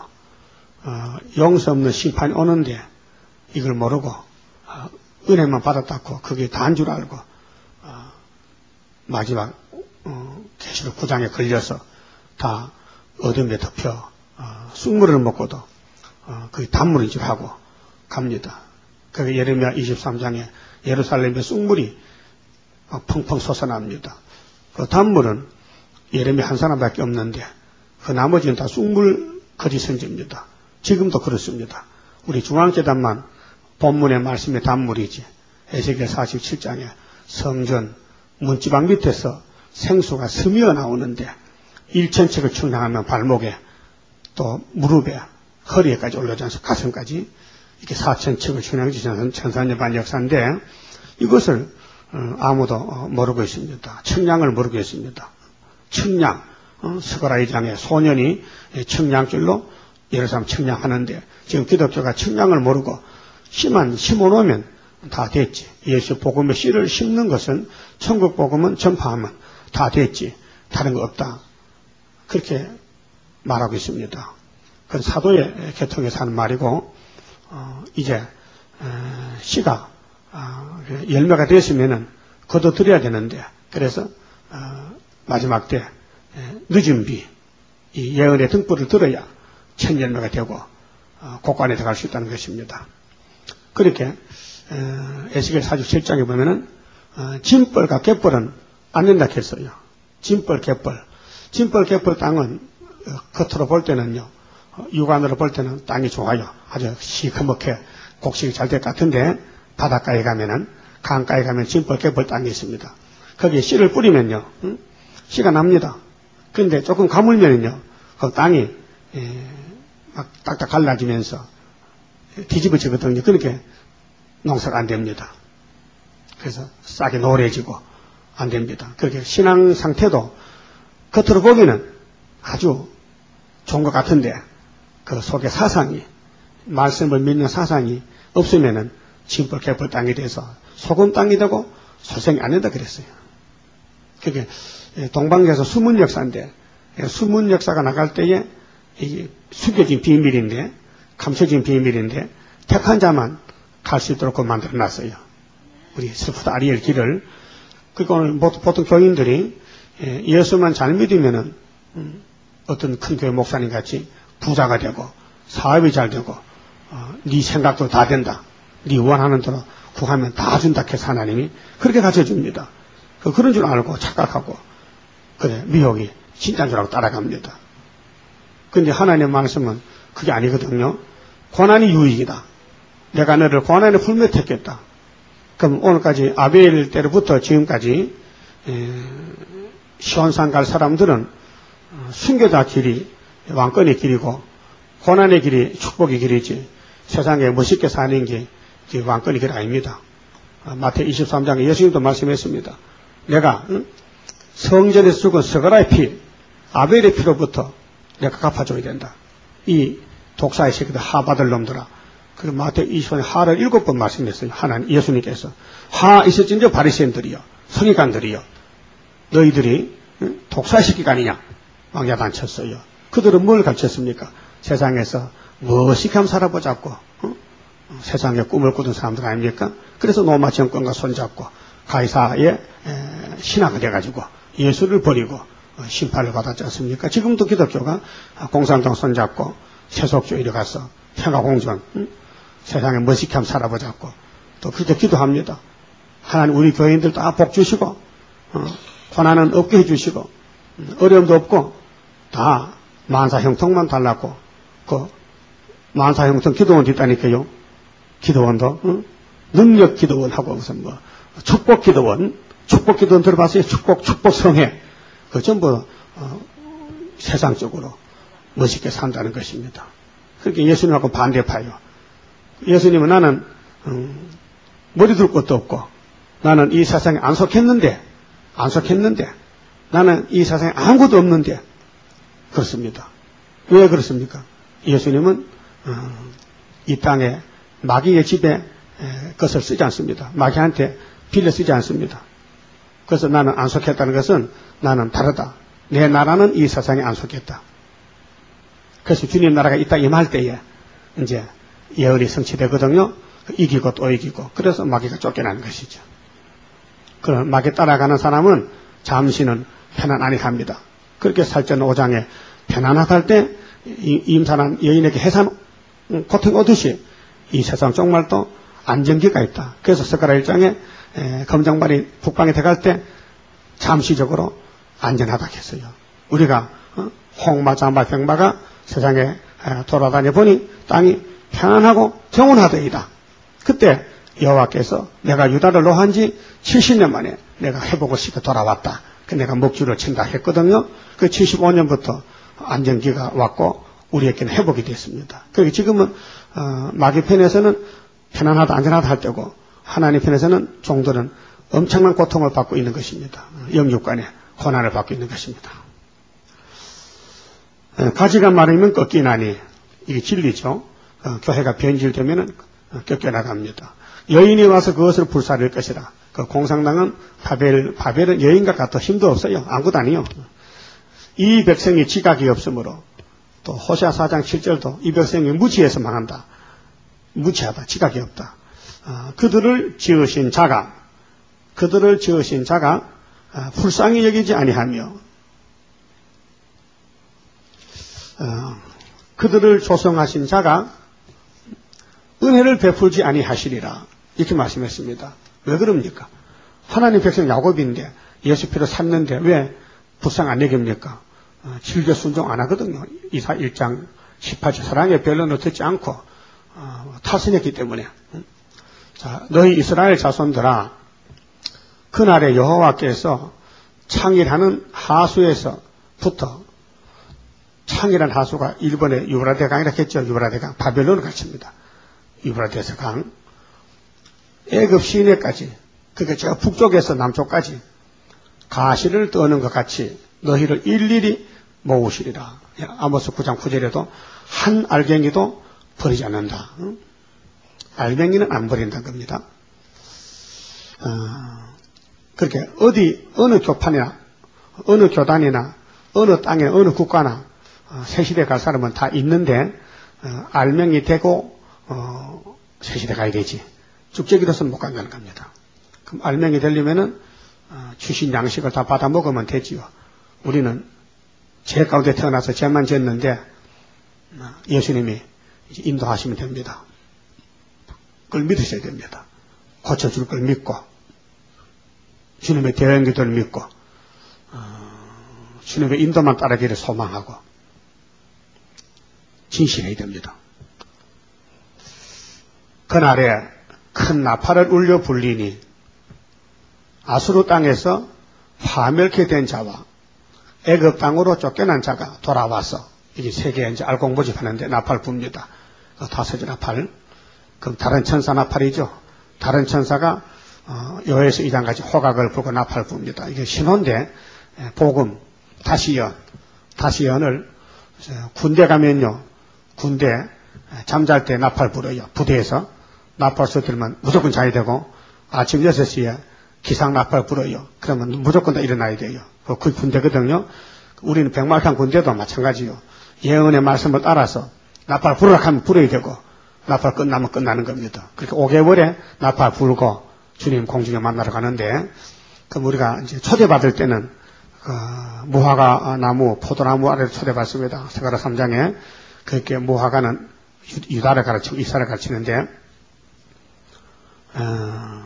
어, 용서 없는 심판이 오는데 이걸 모르고 어, 은혜만 받았다고 그게 다인 줄 알고 어, 마지막 어, 계시록 구 장에 걸려서 다 어둠에 덮여 어, 쑥물을 먹고도 어, 그게 단물인 줄 하고 갑니다. 그게 예레미야 이십삼 장에 예루살렘의 쑥물이 막 펑펑 솟아납니다. 그 단물은 예레미야 한 사람밖에 없는데 그 나머지는 다 쑥물 거짓 선지입니다. 지금도 그렇습니다. 우리 중앙재단만 본문의 말씀의 단물이지. 에스겔 사십칠 장에 성전 문지방 밑에서 생수가 스미어 나오는데 일천척을 충당하면 발목에 또 무릎에 허리에까지 올라오지 않습니까? 가슴까지 이렇게 사천척을 충당지는 천사년 반 역사인데 이것을 아무도 모르고 있습니다. 청량을 모르고 있습니다. 청량, 스가랴 이 장에 소년이 청량줄로 예루살렘 청량하는데 지금 기독교가 청량을 모르고 씨만 심어놓으면 다 됐지. 예수 복음의 씨를 심는 것은 천국 복음은 전파하면 다 됐지. 다른 거 없다. 그렇게 말하고 있습니다. 그건 사도의 계통에서 하는 말이고 어, 이제 어, 씨가 어, 열매가 됐으면은 거둬들여야 되는데 그래서 어, 마지막 때 늦은 비, 이 예언의 등불을 들어야 천 열매가 되고 어, 곡관에 들어갈 수 있다는 것입니다. 그렇게 에스겔 사십칠 장에 보면은 어, 진벌과 갯벌은 안 된다 했어요. 진벌, 갯벌. 진벌, 갯벌 땅은 어, 겉으로 볼 때는요. 어, 육안으로 볼 때는 땅이 좋아요. 아주 시커멓게 곡식이 잘 될 것 같은데 바닷가에 가면은 강가에 가면 진벌, 갯벌 땅이 있습니다. 거기에 씨를 뿌리면요. 응? 씨가 납니다. 그런데 조금 가물면은요. 그 땅이 에, 막 딱딱 갈라지면서 뒤집어지거든요. 그렇게 농사가 안 됩니다. 그래서 싹이 노래지고 안 됩니다. 그렇게 신앙 상태도 겉으로 보기는 아주 좋은 것 같은데 그 속에 사상이 말씀을 믿는 사상이 없으면은 진벌 개벌 땅이 돼서 소금 땅이 되고 소생이 안 된다 그랬어요. 그게 동방에서 숨은 역사인데 숨은 역사가 나갈 때에 이게 숨겨진 비밀인데 감춰진 비밀인데 택한 자만 갈 수 있도록 만들어 놨어요. 우리 스푸드 아리엘 길을. 그러니까 오늘 보통 교인들이 예수만 잘 믿으면은 어떤 큰 교회 목사님 같이 부자가 되고 사업이 잘 되고 어, 네 생각도 다 된다. 네 원하는 대로 구하면 다 준다 해서 하나님이 그렇게 가르쳐줍니다. 그런 줄 알고 착각하고 그래 미혹이 진짜인 줄 알고 따라갑니다. 그런데 하나님의 말씀은 그게 아니거든요. 고난이 유익이다. 내가 너를 고난에 풀met했겠다. 그럼 오늘까지 아벨 때로부터 지금까지 시온산 갈 사람들은 순교자 길이 왕권의 길이고 고난의 길이 축복의 길이지 세상에 멋있게 사는 게 왕권의 길 아닙니다. 마태 이십삼 장에 예수님도 말씀했습니다. 내가 성전에서 죽은 스가랴의 피, 아벨의 피로부터 내가 갚아줘야 된다. 이 독사의 새끼들 하 받을 놈들아. 그리고 마태 이십 장에 하를 일곱 번 말씀했어요. 하나님, 예수님께서. 하 있을진저 바리새인들이여, 서기관들이여. 너희들이 독사의 새끼가 아니냐. 왕야단 쳤어요. 그들은 뭘 가르쳤습니까? 세상에서 멋있게 한번 살아보자고. 어? 세상에 꿈을 꾸던 사람들 아닙니까? 그래서 로마 정권과 손잡고 가이사의 신하가 돼가지고 예수를 버리고 심판을 받았지 않습니까? 지금도 기독교가 공산당 손잡고 세속주의로 가서 평화공존 응? 세상에 멋있게 한번 살아보자고 또 그렇게 기도합니다. 하나님 우리 교인들 다 복 주시고 어, 고난은 없게 해주시고 어려움도 없고 다 만사 형통만 달라고 그 만사 형통 기도원 있다니까요. 기도원도 응? 능력 기도원 하고 무슨 뭐 축복 기도원 축복 기도원 들어봤어요? 축복 축복 성회 그 전부 어, 세상적으로 멋있게 산다는 것입니다. 그렇게 예수님하고 반대파요. 예수님은 나는 음, 머리 둘 것도 없고 나는 이 세상에 안 속했는데 안 속했는데 나는 이 세상에 아무것도 없는데 그렇습니다. 왜 그렇습니까? 예수님은 음, 이 땅에 마귀의 집에 에, 것을 쓰지 않습니다. 마귀한테 빌려 쓰지 않습니다. 그래서 나는 안 속했다는 것은 나는 다르다. 내 나라는 이 세상에 안 속겠다. 그래서 주님 나라가 있다 임할 때에 이제 예언이 성취되거든요. 이기고 또 이기고. 그래서 마귀가 쫓겨나는 것이죠. 그럼 마귀 따라가는 사람은 잠시는 편안 아니합니다. 그렇게 살전 오 장에 편안하다 때 임산한 여인에게 해산 고통 오듯이 이 세상 정말도 안정기가 있다. 그래서 스가랴 일 장에 검정발이 북방에 들어갈 때 잠시적으로 안전하다 했어요. 우리가 홍마, 장마, 병마가 세상에 돌아다녀 보니 땅이 편안하고 평온하더이다. 그때 여호와께서 내가 유다를 노한 지 칠십 년 만에 내가 회복을 시켜 돌아왔다. 그 내가 목줄을 친다 했거든요. 그 칠십오 년부터 안정기가 왔고 우리에게는 회복이 됐습니다. 그리고 지금은 어, 마귀 편에서는 편안하다 안전하다 할 때고 하나님 편에서는 종들은 엄청난 고통을 받고 있는 것입니다. 영육간에 고난을 받고 있는 것입니다. 어, 가지가 마르면 꺾이나니 이게 진리죠. 어, 교회가 변질되면 꺾여나갑니다. 여인이 와서 그것을 불사를 것이라. 그 공산당은 바벨, 바벨은 여인과 같아 힘도 없어요. 아무것도 아니요. 이 백성이 지각이 없으므로 또 호세아 사 장 칠 절도 이 백성이 무지해서 망한다. 무지하다. 지각이 없다. 어, 그들을 지으신 자가 그들을 지으신 자가 어, 불쌍히 여기지 아니하며 어, 그들을 조성하신 자가 은혜를 베풀지 아니하시리라. 이렇게 말씀했습니다. 왜 그럽니까? 하나님 백성 야곱인데 예수 피로 샀는데 왜 불쌍 안 여깁니까? 어, 즐겨 순종 안 하거든요. 이사 일 장 십팔 절 사랑의 변론을 듣지 않고 어, 타선했기 때문에. 자, 너희 이스라엘 자손들아 그날에 여호와께서 창일하는 하수에서부터 창이란 하수가 일본의 유브라데 강이라 했죠. 유브라데 강, 바벨론을 가르칩니다. 유브라데스 강, 애굽 시내까지, 그게 저 북쪽에서 남쪽까지 가시를 떠는 것 같이 너희를 일일이 모으시리라. 아모스 구 장 구 절에도 한 알갱이도 버리지 않는다. 응? 알갱이는 안 버린다는 겁니다. 어, 그렇게 어디 어느 교판이나 어느 교단이나 어느 땅에 어느 국가나 어, 새시대 갈 사람은 다 있는데 어, 알맹이 되고 어, 새시대 가야 되지. 쭉제기로서는 못 간다는 겁니다. 그럼 알맹이 되려면은 어, 주신 양식을 다 받아 먹으면 되지요. 우리는 죄 가운데 태어나서 죄만 지었는데 어, 예수님이 이제 인도하시면 됩니다. 그걸 믿으셔야 됩니다. 고쳐줄 걸 믿고 주님의 대응기도를 믿고 어, 주님의 인도만 따르기를 소망하고 진실해야 됩니다. 그날에 큰 나팔을 울려 불리니 아수르 땅에서 파멸케 된 자와 애굽 땅으로 쫓겨난 자가 돌아와서 이게 세계에 이제 알곡 모집하는데 나팔 붑니다. 그 다섯째 나팔. 그럼 다른 천사 나팔이죠. 다른 천사가 어, 여호와서 이 장까지 호각을 불고 나팔 붑니다. 이게 신호인데 복음 다시연 다시연을 군대 가면요. 군대 잠잘 때 나팔 불어요. 부대에서 나팔 소리 들으면 무조건 자야 되고 아침 여섯 시에 기상 나팔 불어요. 그러면 무조건 다 일어나야 돼요. 그 군대거든요. 우리는 백마탄 군대도 마찬가지요. 예언의 말씀을 따라서 나팔 부르라 하면 불어야 되고 나팔 끝나면 끝나는 겁니다. 그렇게 오 개월에 나팔 불고 주님 공중에 만나러 가는데 그럼 우리가 이제 초대받을 때는 그 무화과 나무, 포도나무 아래로 초대받습니다. 스가랴 삼 장에 그렇게 무화과는 유다를 가르치고 이스라엘을 가르치는데 어,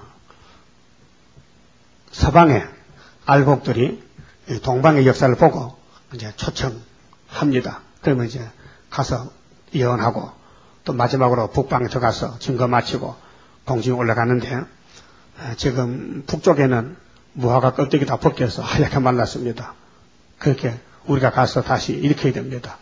서방의 알곡들이 동방의 역사를 보고 이제 초청합니다. 그러면 이제 가서 예언하고 또 마지막으로 북방에 들어가서 증거 마치고 공중에 올라가는데 지금 북쪽에는 무화과 껍데기 다 벗겨서 하얗게 말랐습니다. 그렇게 우리가 가서 다시 일으켜야 됩니다.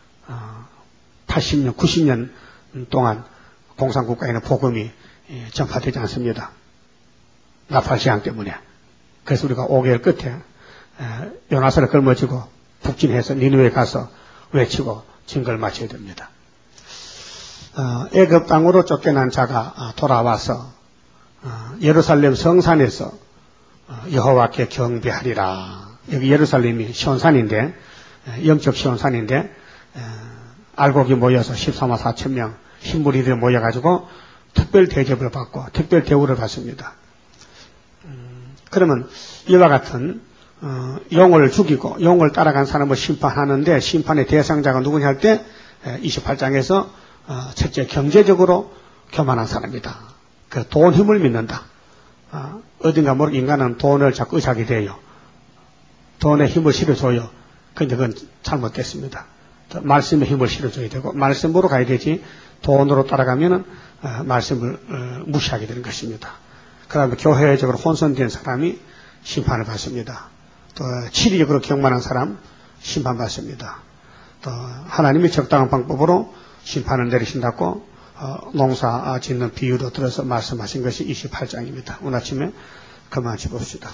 팔십 년, 구십 년 동안 공산국가에는 복음이 전파되지 않습니다. 나팔 재앙 때문에. 그래서 우리가 오 개월 끝에 요나서를 걸머지고 북진해서 니느웨에 가서 외치고 증거를 마쳐야 됩니다. 어, 애굽 땅으로 쫓겨난 자가 돌아와서 어, 예루살렘 성산에서 어, 여호와께 경배하리라. 여기 예루살렘이 시온산인데, 영적 시온산인데, 알곡이 모여서 십사만 사천 명 신부리들이 모여가지고 특별 대접을 받고 특별 대우를 받습니다. 음, 그러면 이와 같은 어, 영을 죽이고 영을 따라간 사람을 심판하는데 심판의 대상자가 누구냐 할 때 이십팔 장에서 어, 첫째 경제적으로 교만한 사람이다. 그 돈 힘을 믿는다. 어, 어딘가 모르게 인간은 돈을 자꾸 의지하게 돼요. 돈에 힘을 실어줘요. 근데 그건 잘못됐습니다. 말씀에 힘을 실어줘야 되고 말씀으로 가야 되지 돈으로 따라가면은 어, 말씀을 어, 무시하게 되는 것입니다. 그 다음에 교회적으로 혼선된 사람이 심판을 받습니다. 또 치리적으로 경만한 사람 심판받습니다. 또 하나님이 적당한 방법으로 심판을 내리신다고 어, 농사 짓는 비유도 들어서 말씀하신 것이 이십팔 장입니다. 오늘 아침에 그만 짚읍시다.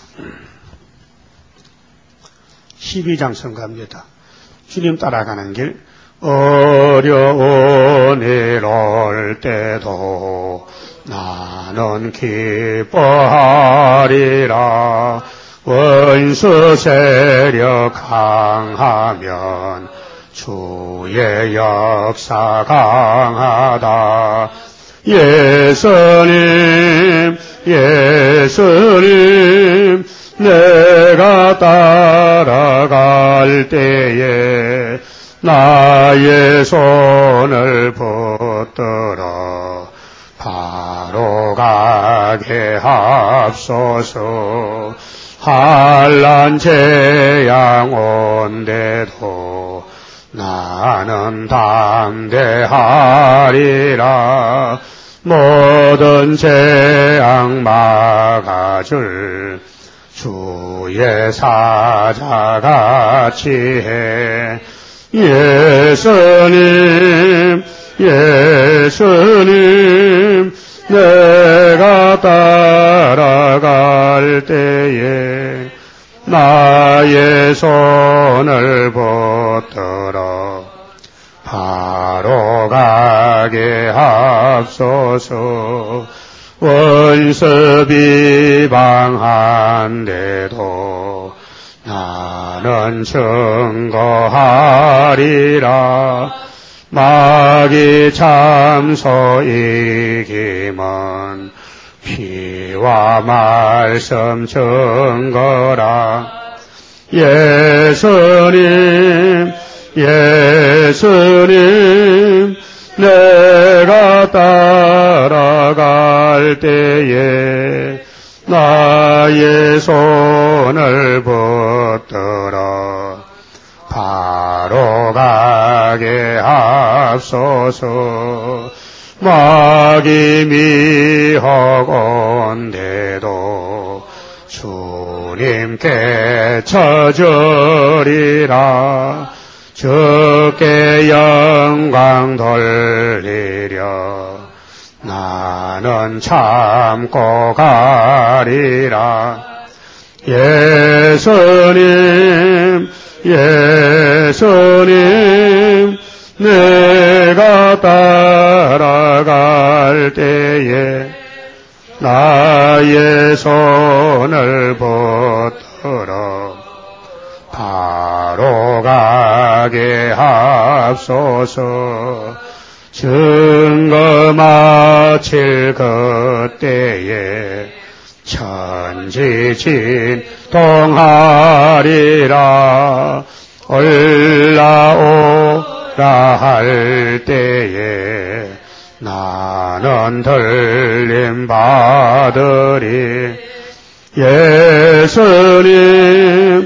십이 장 선가합니다. 주님 따라가는 길. 어려운 일 올 때도 나는 기뻐하리라. 원수 세력 강하면 주의 역사 강하다. 예수님 예수님 내가 따라갈 때에 나의 손을 붙들어 바로 가게 합소서. 환난 재앙 온데도 나는 담대하리라. 모든 재앙 막아줄 주의 사자같이 해. 예수님 예수님 내가 따라갈 때에 나의 손을 붙들어 바로 가게 합소서. 원수 비방한데도 나는 증거하리라. 마귀 참소 이김은 피와 말씀 증거라. 예수님 예수님 내가 따라갈 때에 나의 손을 붙들어 바로 가게 합소서. 마귀 미혹 온데도 주님께 쳐주리라. 주께 영광 돌리려 나는 참고 가리라. 예수님 예수님 내가 따라갈 때에 나의 손을 붙들어 바로 가게 합소서. 증거 마칠 그때에 천지 진동하리라. 올라오라 할 때에 나는 들림 받으리. 예수님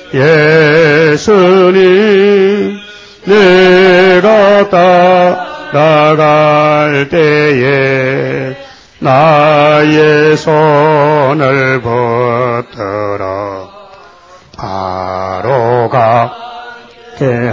예수님 내가 따라갈 때에 나의 손을 붙들어 바로 가게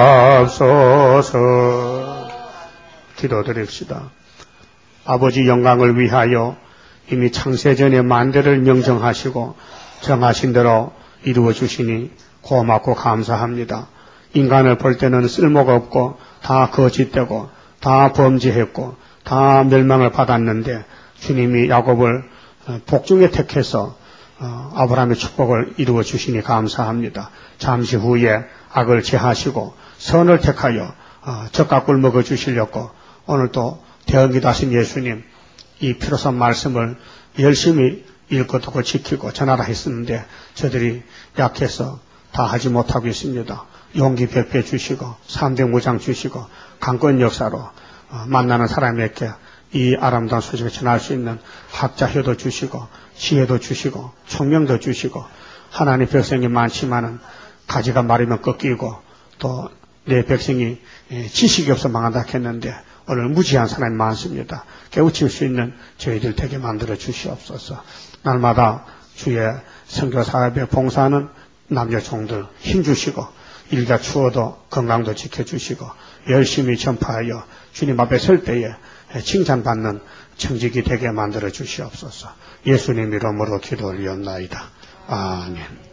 합소서. 기도드립시다. 아버지 영광을 위하여 이미 창세전에 만대를 명정하시고 정하신 대로 이루어 주시니 고맙고 감사합니다. 인간을 볼 때는 쓸모가 없고 다 거짓되고 다 범죄했고 다 멸망을 받았는데 주님이 야곱을 복중에 택해서 어, 아브라함의 축복을 이루어 주시니 감사합니다. 잠시 후에 악을 제하시고 선을 택하여 어, 적과 꿀 먹어 주시려고 오늘 또 대언기도하신 예수님 이 필요한 말씀을 열심히 읽고 듣고 지키고 전하라 했었는데 저들이 약해서 다 하지 못하고 있습니다. 용기 백배 주시고 삼대 무장 주시고 강권 역사로 어, 만나는 사람에게 이 아름다운 소식을 전할 수 있는 학자효도 주시고 지혜도 주시고 총명도 주시고 하나님 백성이 많지만은 가지가 마르면 꺾이고 또 내 백성이 지식이 없어 망한다 했는데 오늘 무지한 사람이 많습니다. 깨우칠 수 있는 저희들 되게 만들어 주시옵소서. 날마다 주의 선교 사업에 봉사하는 남녀 종들 힘주시고 일가 추워도 건강도 지켜주시고 열심히 전파하여 주님 앞에 설 때에 칭찬받는 청직이 되게 만들어 주시옵소서. 예수님 이름으로 기도 올리옵나이다. 아멘.